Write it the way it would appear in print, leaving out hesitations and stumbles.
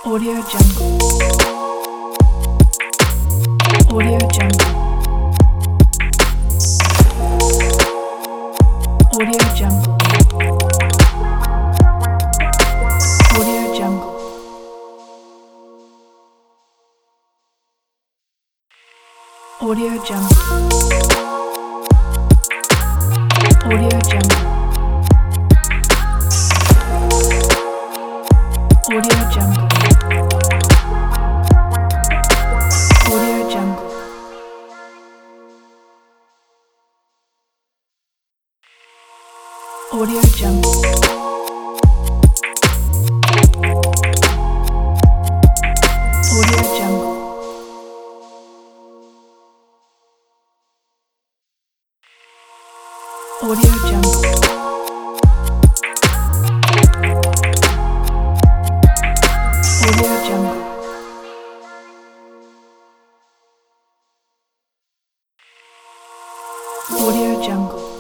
Audio Jungle. Audio Jungle. Audio Jungle. Audio Jungle. Audio Jungle. Audio Jungle. Audio Jungle. Audio Jungle. Audio Jungle. Audio Jungle. Audio Jungle. Audio Jungle. Audio Jungle.